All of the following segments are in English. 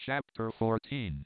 Chapter 14.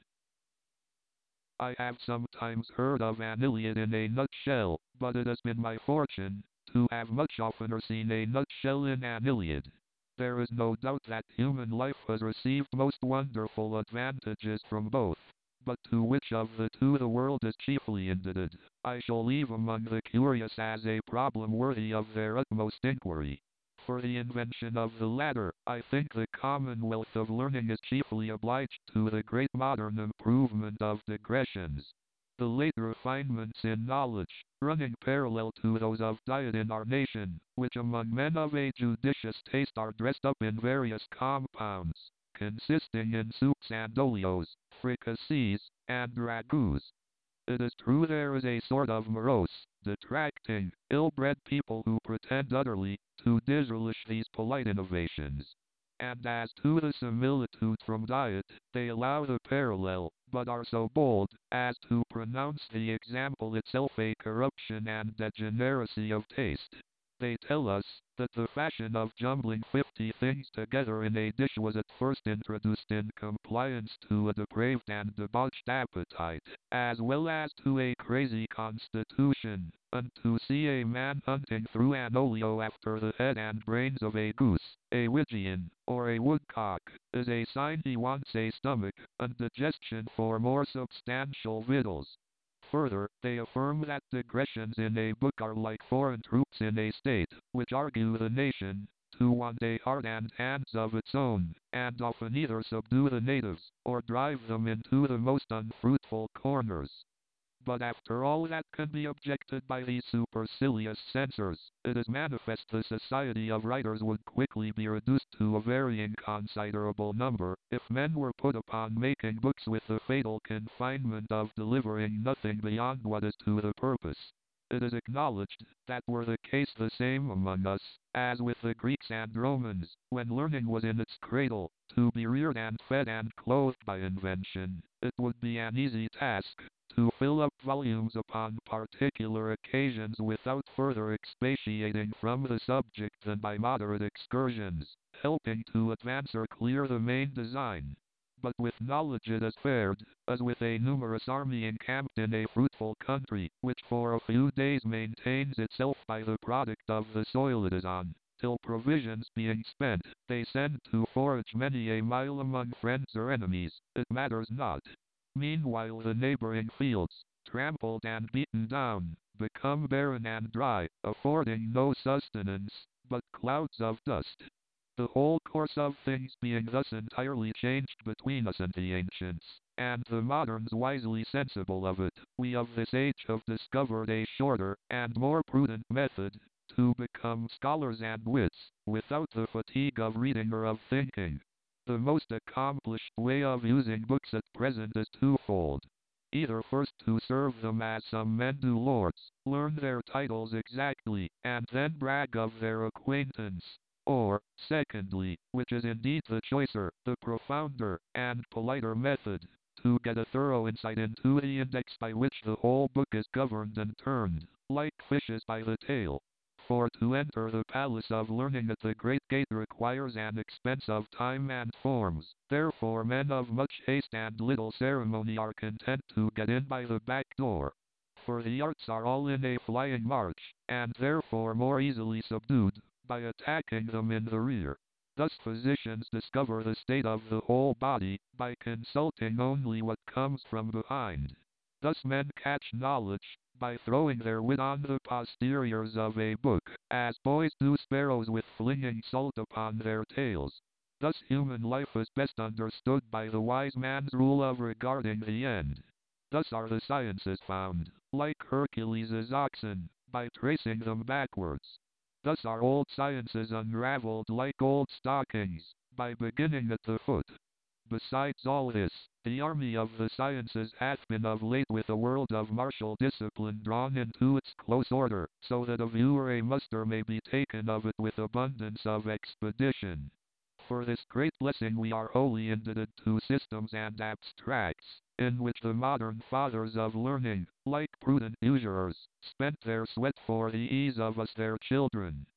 I have sometimes heard of an Iliad in a nutshell, but it has been my fortune to have much oftener seen a nutshell in an Iliad. There is no doubt that human life has received most wonderful advantages from both, but to which of the two the world is chiefly indebted, I shall leave among the curious as a problem worthy of their utmost inquiry. For the invention of the latter, I think the commonwealth of learning is chiefly obliged to the great modern improvement of digressions. The late refinements in knowledge, running parallel to those of diet in our nation, which among men of a judicious taste are dressed up in various compounds, consisting in soups and olios, fricassees, and ragouts. It is true there is a sort of morose, detracting, ill-bred people who pretend utterly to disrelish these polite innovations. And as to the similitude from diet, they allow the parallel, but are so bold as to pronounce the example itself a corruption and degeneracy of taste. They tell us that the fashion of jumbling 50 things together in a dish was at first introduced in compliance to a depraved and debauched appetite, as well as to a crazy constitution, and to see a man hunting through an olio after the head and brains of a goose, a widgeon, or a woodcock, is a sign he wants a stomach and digestion for more substantial victuals. Further, they affirm that digressions in a book are like foreign troops in a state, which argue the nation to want a heart and hands of its own, and often either subdue the natives, or drive them into the most unfruitful corners. But after all that can be objected by these supercilious censors, it is manifest the society of writers would quickly be reduced to a very inconsiderable number, if men were put upon making books with the fatal confinement of delivering nothing beyond what is to the purpose. It is acknowledged that were the case the same among us, as with the Greeks and Romans, when learning was in its cradle, to be reared and fed and clothed by invention, it would be an easy task to fill up volumes upon particular occasions without further expatiating from the subject than by moderate excursions, helping to advance or clear the main design. But with knowledge it has fared, as with a numerous army encamped in a fruitful country, which for a few days maintains itself by the product of the soil it is on, till provisions being spent, they send to forage many a mile among friends or enemies, it matters not. Meanwhile the neighboring fields, trampled and beaten down, become barren and dry, affording no sustenance, but clouds of dust. The whole course of things being thus entirely changed between us and the ancients, and the moderns wisely sensible of it, we of this age have discovered a shorter and more prudent method to become scholars and wits, without the fatigue of reading or of thinking. The most accomplished way of using books at present is twofold. Either first to serve them as some men do lords, learn their titles exactly, and then brag of their acquaintance. Or, secondly, which is indeed the choicer, the profounder, and politer method, to get a thorough insight into the index by which the whole book is governed and turned, like fishes by the tail. For to enter the palace of learning at the great gate requires an expense of time and forms, therefore men of much haste and little ceremony are content to get in by the back door. For the arts are all in a flying march, and therefore more easily subdued, by attacking them in the rear. Thus physicians discover the state of the whole body, by consulting only what comes from behind. Thus men catch knowledge, by throwing their wit on the posteriors of a book, as boys do sparrows with flinging salt upon their tails. Thus human life is best understood by the wise man's rule of regarding the end. Thus are the sciences found, like Hercules' oxen, by tracing them backwards. Thus are old sciences unraveled like old stockings, by beginning at the foot. Besides all this, the army of the sciences hath been of late with a world of martial discipline drawn into its close order, so that a view or a muster may be taken of it with abundance of expedition. For this great blessing we are wholly indebted to systems and abstracts, in which the modern fathers of learning, like prudent usurers, spent their sweat for the ease of us their children.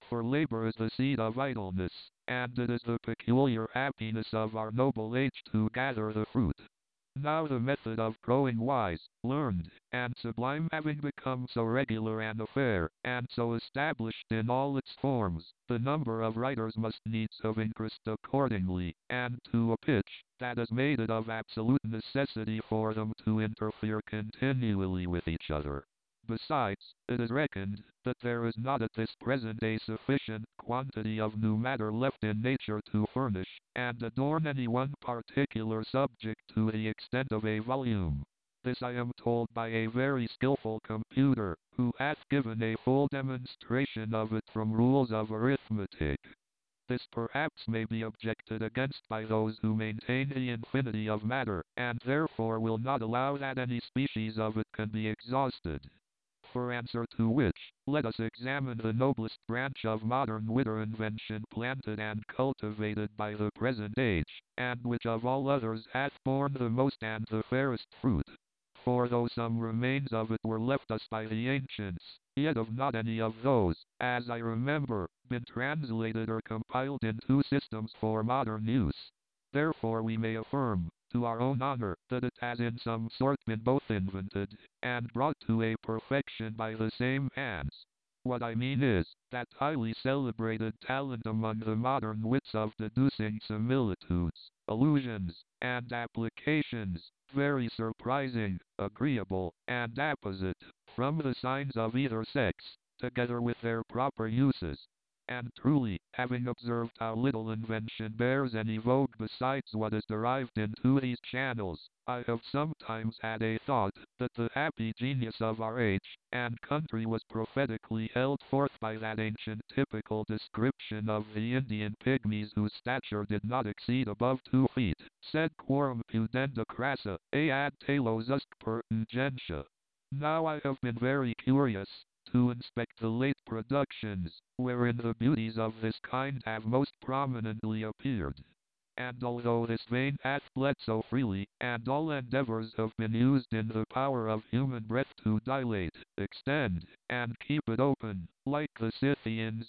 For labor is the seed of idleness, and it is the peculiar happiness of our noble age to gather the fruit. Now the method of growing wise, learned, and sublime having become so regular an affair, and so established in all its forms, the number of writers must needs have increased accordingly, and to a pitch that has made it of absolute necessity for them to interfere continually with each other. Besides, it is reckoned that there is not at this present a sufficient quantity of new matter left in nature to furnish and adorn any one particular subject to the extent of a volume. This I am told by a very skillful computer, who hath given a full demonstration of it from rules of arithmetic. This perhaps may be objected against by those who maintain the infinity of matter, and therefore will not allow that any species of it can be exhausted. For answer to which, let us examine the noblest branch of modern wit or invention planted and cultivated by the present age, and which of all others hath borne the most and the fairest fruit. For though some remains of it were left us by the ancients, yet have not any of those, as I remember, been translated or compiled into systems for modern use. Therefore we may affirm, to our own honor, that it has in some sort been both invented and brought to a perfection by the same hands. What I mean is, that highly celebrated talent among the modern wits of deducing similitudes, allusions, and applications, very surprising, agreeable, and apposite, from the signs of either sex, together with their proper uses. And truly, having observed how little invention bears any vogue besides what is derived into these channels, I have sometimes had a thought that the happy genius of our age and country was prophetically held forth by that ancient typical description of the Indian pygmies whose stature did not exceed above 2 feet, sed quorum pudenda crassa, ad talos usque ingentia. Now I have been very curious to inspect the late productions, wherein the beauties of this kind have most prominently appeared. And although this vein hath bled so freely, and all endeavors have been used in the power of human breath to dilate, extend, and keep it open, like the Scythians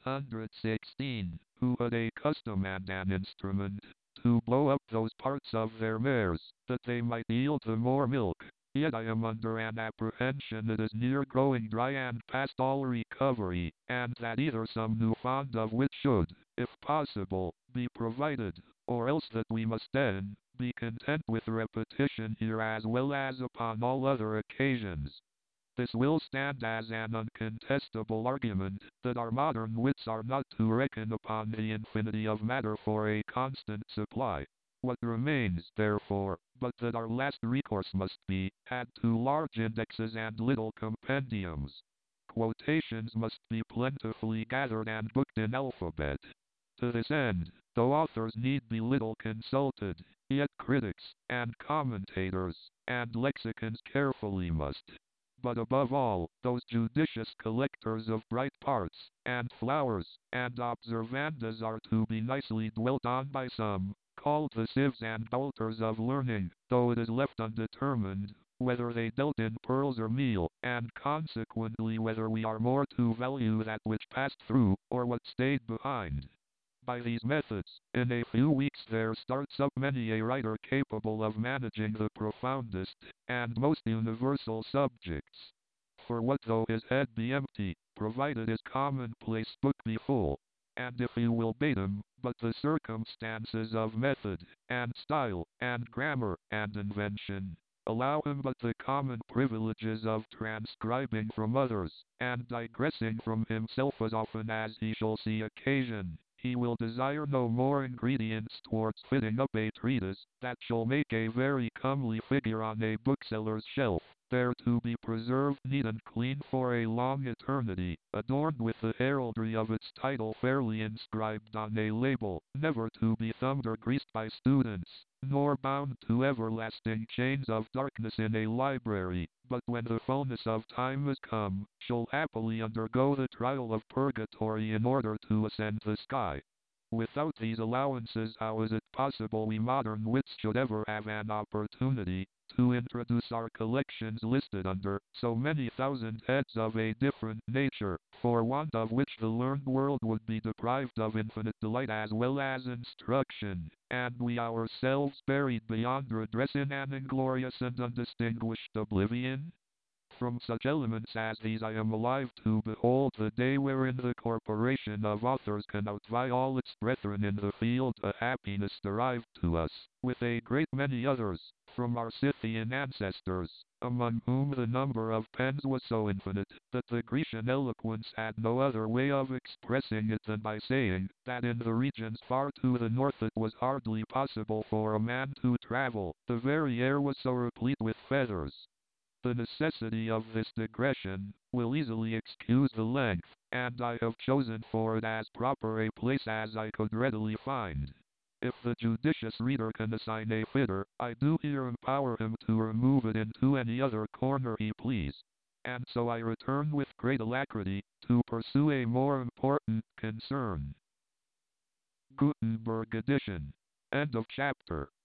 116, who had a custom and an instrument, to blow up those parts of their mares, that they might yield the more milk, yet I am under an apprehension it is near growing dry and past all recovery, and that either some new fond of wit should, if possible, be provided, or else that we must then be content with repetition here as well as upon all other occasions. This will stand as an uncontestable argument that our modern wits are not to reckon upon the infinity of matter for a constant supply. What remains, therefore, but that our last recourse must be had to large indexes and little compendiums. Quotations must be plentifully gathered and booked in alphabet. To this end, though authors need be little consulted, yet critics, and commentators, and lexicons carefully must. But above all, those judicious collectors of bright parts, and flowers, and observandas are to be nicely dwelt on by some, called the sieves and bolters of learning, though it is left undetermined whether they dealt in pearls or meal, and consequently whether we are more to value that which passed through, or what stayed behind. By these methods, in a few weeks there starts up many a writer capable of managing the profoundest and most universal subjects. For what though his head be empty, provided his commonplace book be full, and if you will bait him, but the circumstances of method, and style, and grammar, and invention, allow him but the common privileges of transcribing from others, and digressing from himself as often as he shall see occasion, he will desire no more ingredients towards fitting up a treatise that shall make a very comely figure on a bookseller's shelf, there to be preserved neat and clean for a long eternity, adorned with the heraldry of its title fairly inscribed on a label, never to be thumbed or greased by students, nor bound to everlasting chains of darkness in a library, but when the fullness of time is come, shall happily undergo the trial of purgatory in order to ascend the sky. Without these allowances how is it possible we modern wits should ever have an opportunity to introduce our collections listed under so many thousand heads of a different nature, for want of which the learned world would be deprived of infinite delight as well as instruction, and we ourselves buried beyond redress in an inglorious and undistinguished oblivion? From such elements as these I am alive to behold the day wherein the corporation of authors can outvie all its brethren in the field of happiness derived to us, with a great many others, from our Scythian ancestors, among whom the number of pens was so infinite, that the Grecian eloquence had no other way of expressing it than by saying, that in the regions far to the north it was hardly possible for a man to travel, the very air was so replete with feathers. The necessity of this digression will easily excuse the length, and I have chosen for it as proper a place as I could readily find. If the judicious reader can assign a fitter, I do here empower him to remove it into any other corner he please. And so I return with great alacrity, to pursue a more important concern. Gutenberg edition. End of chapter.